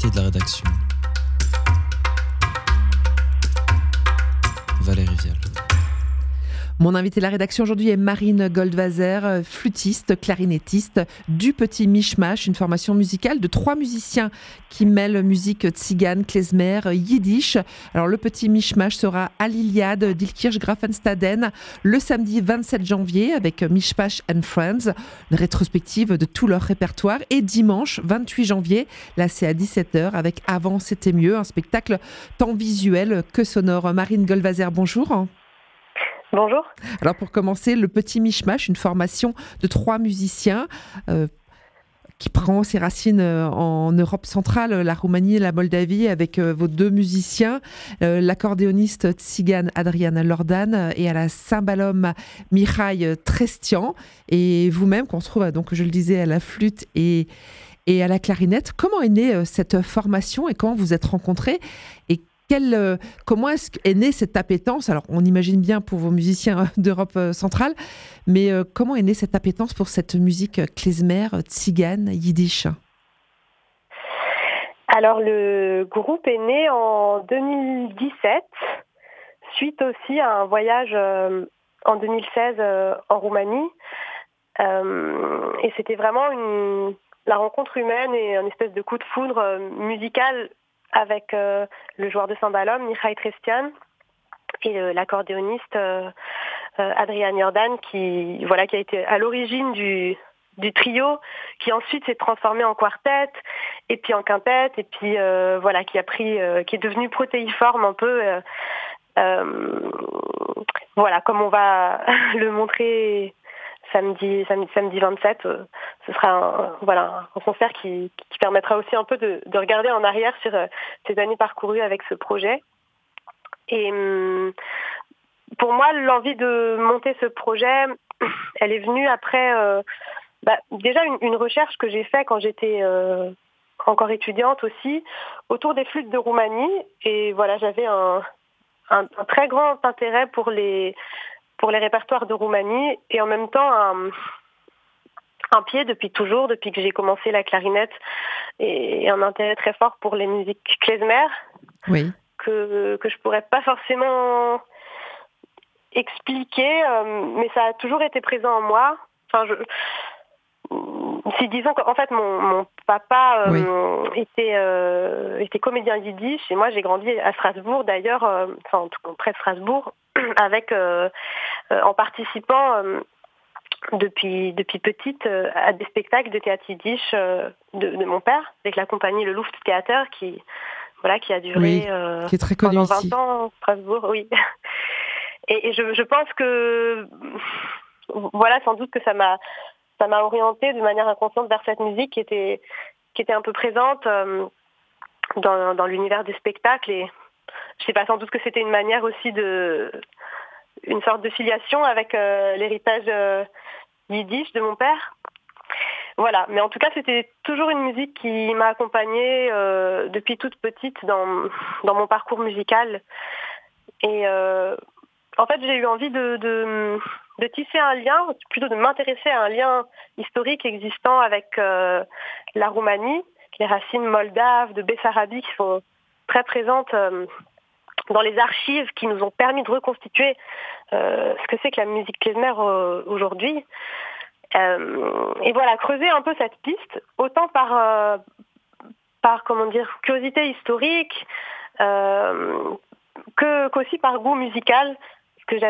L'invité de la rédaction, Valérie Vial. Mon invité de la rédaction aujourd'hui est Marine Goldwasser, flûtiste, clarinettiste du Petit Mishmash, une formation musicale de 3 musiciens qui mêlent musique tzigane, klezmer, yiddish. Alors le Petit Mishmash sera à l'Iliade d'Ilkirch Grafenstaden le samedi 27 janvier avec Mishmash and Friends, une rétrospective de tout leur répertoire, et dimanche 28 janvier, là c'est à 17h avec Avant c'était mieux, un spectacle tant visuel que sonore. Marine Goldwasser, bonjour. Bonjour. Alors pour commencer, le Petit Mishmash, une formation de 3 musiciens qui prend ses racines en Europe centrale, la Roumanie et la Moldavie, avec vos 2 musiciens, l'accordéoniste tzigane Adriana Lordan et à la cymbalum Mihai Trestian, et vous-même qu'on se trouve donc, je le disais, à la flûte et à la clarinette. Comment est née cette formation et comment vous êtes rencontrés, et comment est née cette appétence? Alors, on imagine bien pour vos musiciens d'Europe centrale, mais comment est née cette appétence pour cette musique klezmer, tzigane, yiddish? Alors, le groupe est né en 2017, suite aussi à un voyage en 2016 en Roumanie. Et c'était vraiment la rencontre humaine et un espèce de coup de foudre musical avec le joueur de cymbalum, Mihai Trestian, et l'accordéoniste Adriana Lordan, qui a été à l'origine du trio, qui ensuite s'est transformé en quartet, et puis en quintet, et puis qui est devenu protéiforme un peu, comme on va le montrer samedi 27, ce sera un concert qui permettra aussi un peu de regarder en arrière sur ces années parcourues avec ce projet. Et pour moi, l'envie de monter ce projet, elle est venue après déjà une recherche que j'ai faite quand j'étais encore étudiante aussi, autour des flûtes de Roumanie. Et voilà, j'avais un très grand intérêt pour les répertoires de Roumanie, et en même temps un pied depuis que j'ai commencé la clarinette, et un intérêt très fort pour les musiques klezmer, oui, que je pourrais pas forcément expliquer, mais ça a toujours été présent en moi. Si disons qu'en fait mon papa était comédien yiddish, et moi j'ai grandi à Strasbourg d'ailleurs, en tout cas près de Strasbourg, avec en participant depuis petite à des spectacles de théâtre yiddish de mon père, avec la compagnie Le Lufttheater qui a duré qui est très connu pendant 20 ici. ans à Strasbourg, oui. Et je pense que sans doute que ça m'a orientée de manière inconsciente vers cette musique qui était un peu présente dans l'univers des spectacles. Et je sais pas, sans doute que c'était une manière aussi une sorte de filiation avec l'héritage yiddish de mon père. Voilà, mais en tout cas, c'était toujours une musique qui m'a accompagnée depuis toute petite dans mon parcours musical. Et en fait, j'ai eu envie de tisser un lien, plutôt de m'intéresser à un lien historique existant avec la Roumanie, les racines moldaves de Bessarabie qui sont très présentes dans les archives, qui nous ont permis de reconstituer ce que c'est que la musique klezmer aujourd'hui. Et voilà, creuser un peu cette piste, autant par curiosité historique, qu'aussi par goût musical, parce que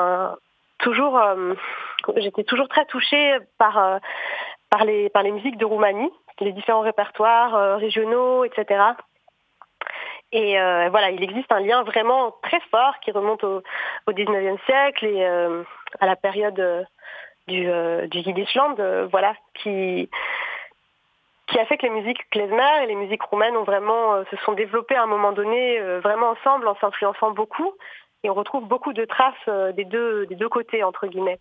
j'étais toujours très touchée par les musiques de Roumanie, les différents répertoires régionaux, etc. Et il existe un lien vraiment très fort qui remonte au 19e siècle et à la période du Yiddishland, qui a fait que les musiques klezmer et les musiques roumaines se sont développées à un moment donné vraiment ensemble, en s'influençant beaucoup, et on retrouve beaucoup de traces des deux côtés, entre guillemets.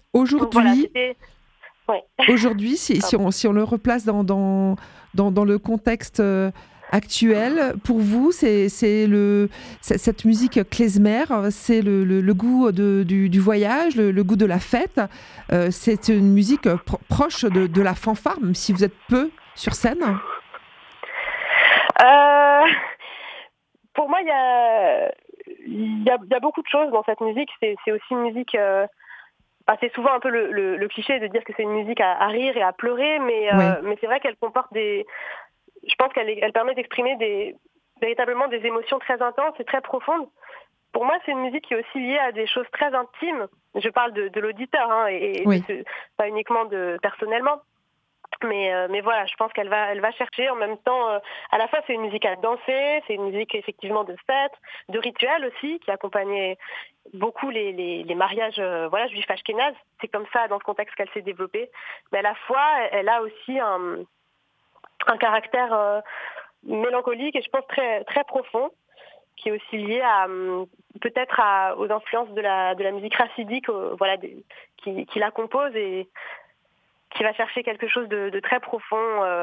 Aujourd'hui, si on le replace dans le contexte actuel, pour vous, c'est cette musique klezmer, c'est le goût du voyage, le goût de la fête. C'est une musique proche de la fanfare, même si vous êtes peu sur scène. Euh, pour moi, il y a beaucoup de choses dans cette musique. C'est aussi une musique. C'est souvent un peu le cliché de dire que c'est une musique à rire et à pleurer, Oui, mais c'est vrai qu'elle comporte des. Je pense elle permet d'exprimer véritablement des émotions très intenses et très profondes. Pour moi, c'est une musique qui est aussi liée à des choses très intimes. Je parle de l'auditeur, hein, oui. pas uniquement personnellement. Mais voilà, je pense elle va chercher en même temps. À la fois, c'est une musique à danser, c'est une musique effectivement de fête, de rituel aussi, qui accompagnait beaucoup les mariages juifs ashkénazes. C'est comme ça, dans ce contexte, qu'elle s'est développée. Mais à la fois, elle a aussi un caractère mélancolique et je pense très, très profond, qui est aussi lié peut-être aux influences de la musique chassidique, qui la compose et qui va chercher quelque chose de très profond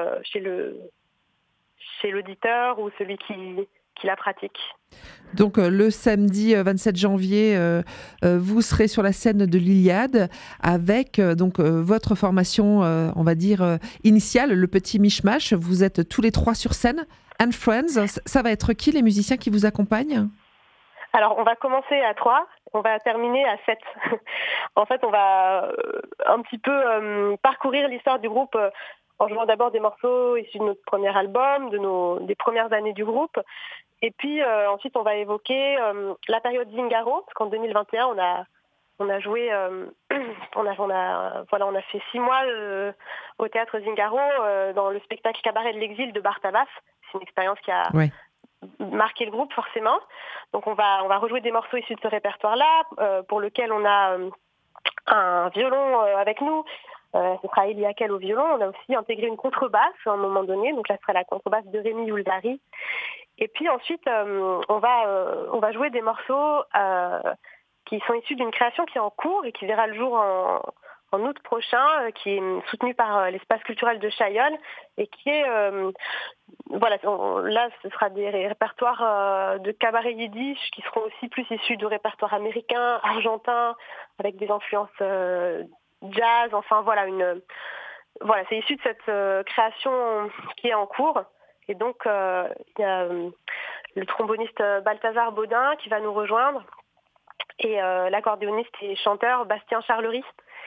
chez l'auditeur ou celui qui la pratique. Donc le samedi 27 janvier, vous serez sur la scène de l'Iliade avec votre formation, on va dire, initiale, le petit mishmash. Vous êtes tous les trois sur scène. And Friends, ça va être qui les musiciens qui vous accompagnent? Alors, on va commencer à 3, on va terminer à 7. En fait, on va un petit peu parcourir l'histoire du groupe en jouant d'abord des morceaux issus de notre premier album, des premières années du groupe. Et puis ensuite, on va évoquer la période Zingaro, parce qu'en 2021, on a joué, on a fait 6 mois au théâtre Zingaro dans le spectacle Cabaret de l'exil de Bartabas. C'est une expérience qui a Ouais. marqué le groupe forcément. Donc on va rejouer des morceaux issus de ce répertoire-là, pour lequel on a un violon avec nous. Ce sera Elia Kell au violon. On a aussi intégré une contrebasse à un moment donné. Donc là, ce sera la contrebasse de Rémi Youlzari. Et puis ensuite, on va jouer des morceaux qui sont issus d'une création qui est en cours et qui verra le jour en août prochain, qui est soutenue par l'espace culturel de Chaillol et qui est là ce sera des répertoires de cabaret yiddish qui seront aussi plus issus de répertoires américains, argentins, avec des influences jazz. Enfin voilà, c'est issu de cette création qui est en cours. Et donc il y a le tromboniste Balthazar Baudin qui va nous rejoindre et l'accordéoniste et chanteur Bastien Charlery.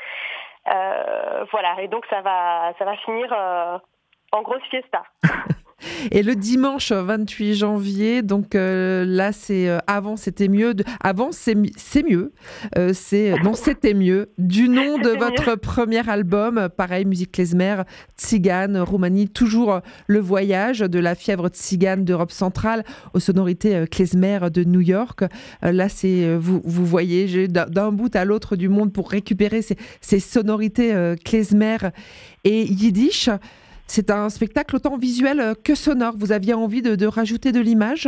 Voilà, et donc ça va finir en grosse fiesta. Et le dimanche 28 janvier, donc là, avant, c'était mieux. Avant, c'est mieux. C'était mieux. Du nom de votre premier album, pareil, musique klezmer, Tzigane, Roumanie, toujours le voyage de la fièvre tzigane d'Europe centrale aux sonorités klezmer de New York. Là, vous voyagez d'un bout à l'autre du monde pour récupérer ces sonorités klezmer et yiddish. C'est un spectacle autant visuel que sonore. Vous aviez envie de rajouter de l'image?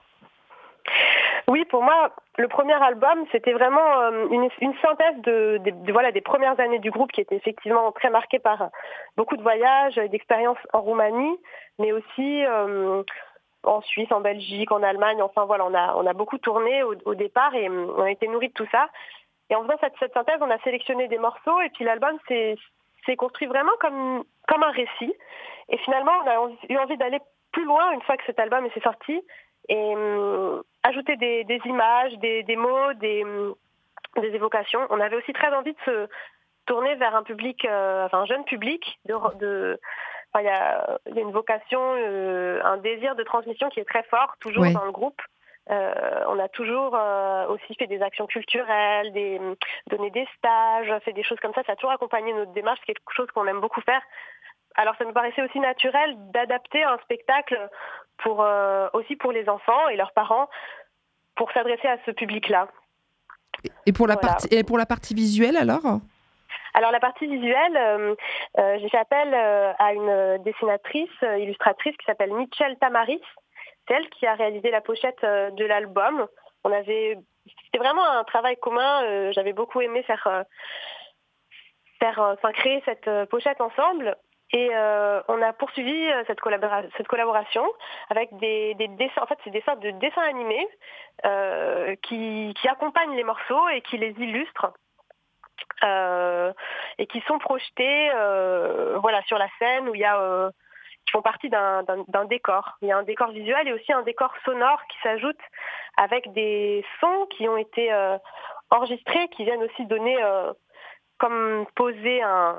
Oui, pour moi, le premier album, c'était vraiment une synthèse des premières années du groupe qui était effectivement très marquée par beaucoup de voyages et d'expériences en Roumanie, mais aussi en Suisse, en Belgique, en Allemagne. Enfin voilà, on a beaucoup tourné au départ et on a été nourris de tout ça. Et en faisant cette synthèse, on a sélectionné des morceaux et puis l'album s'est construit vraiment comme un récit. Et finalement, on a eu envie d'aller plus loin une fois que cet album s'est sorti et ajouter des images, des mots, des évocations. On avait aussi très envie de se tourner vers un public, un jeune public. Il y a une vocation, un désir de transmission qui est très fort, toujours dans le groupe. On a toujours aussi fait des actions culturelles, donné des stages, fait des choses comme ça. Ça a toujours accompagné notre démarche, c'est quelque chose qu'on aime beaucoup faire. Alors ça nous paraissait aussi naturel d'adapter un spectacle aussi pour les enfants et leurs parents, pour s'adresser à ce public-là. Et pour la partie visuelle alors? Alors la partie visuelle, j'ai fait appel à une dessinatrice, illustratrice qui s'appelle Michel Tamaris. C'est elle qui a réalisé la pochette de l'album. C'était vraiment un travail commun. J'avais beaucoup aimé créer cette pochette ensemble. Et on a poursuivi cette collaboration avec des dessins. En fait, c'est des sortes de dessins animés qui accompagnent les morceaux et qui les illustrent. Et qui sont projetés sur la scène où il y a qui font partie d'un décor. Il y a un décor visuel et aussi un décor sonore qui s'ajoute avec des sons qui ont été enregistrés, qui viennent aussi donner, comme poser un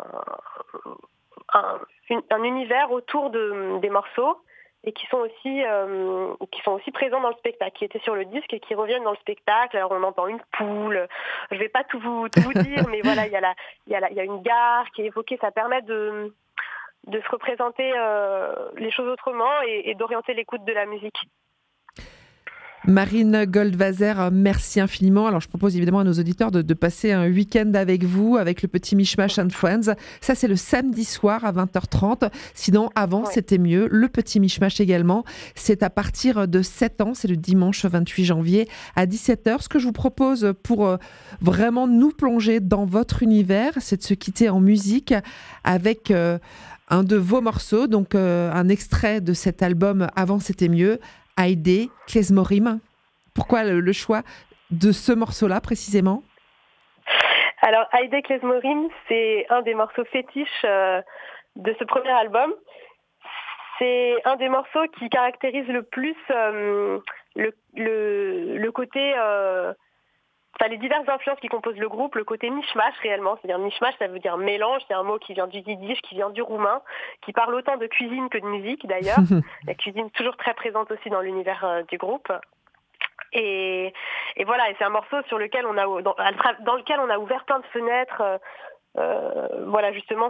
univers autour des morceaux et qui sont aussi présents dans le spectacle, qui étaient sur le disque et qui reviennent dans le spectacle. Alors on entend une poule, je vais pas tout vous dire, mais voilà, il y a une gare qui est évoquée. Ça permet de se représenter les choses autrement et d'orienter l'écoute de la musique. Marine Goldwasser, merci infiniment. Alors, je propose évidemment à nos auditeurs de passer un week-end avec vous, avec le petit Mishmash and Friends. Ça, c'est le samedi soir à 20h30. Sinon, avant, c'était mieux. Le petit Mishmash également. C'est à partir de 7 ans. C'est le dimanche 28 janvier à 17h. Ce que je vous propose pour vraiment nous plonger dans votre univers, c'est de se quitter en musique avec un de vos morceaux. Donc, un extrait de cet album Avant, c'était mieux. Haïdé Klezmorim. Pourquoi le choix de ce morceau-là précisément ? Alors Haïdé Klezmorim, c'est un des morceaux fétiches de ce premier album. C'est un des morceaux qui caractérise le plus le côté... les diverses influences qui composent le groupe, le côté mishmash réellement, c'est-à-dire mishmash, ça veut dire mélange, c'est un mot qui vient du yiddish, qui vient du roumain, qui parle autant de cuisine que de musique d'ailleurs. La cuisine toujours très présente aussi dans l'univers du groupe. Et voilà, et c'est un morceau sur lequel dans lequel on a ouvert plein de fenêtres, voilà justement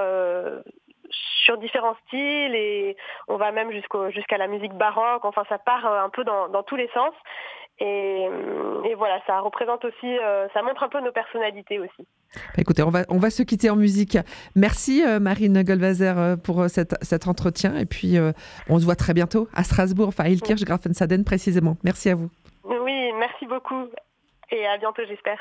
sur différents styles, et on va même jusqu'à la musique baroque. Enfin, ça part un peu dans tous les sens. Et voilà, ça représente aussi, ça montre un peu nos personnalités aussi. Écoutez, on va se quitter en musique. Merci Marine Goldwasser pour cet entretien. Et puis, on se voit très bientôt à Strasbourg, enfin à Illkirch Grafenstaden précisément. Merci à vous. Oui, merci beaucoup. Et à bientôt, j'espère.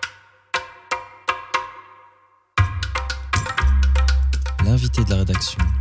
L'invité de la rédaction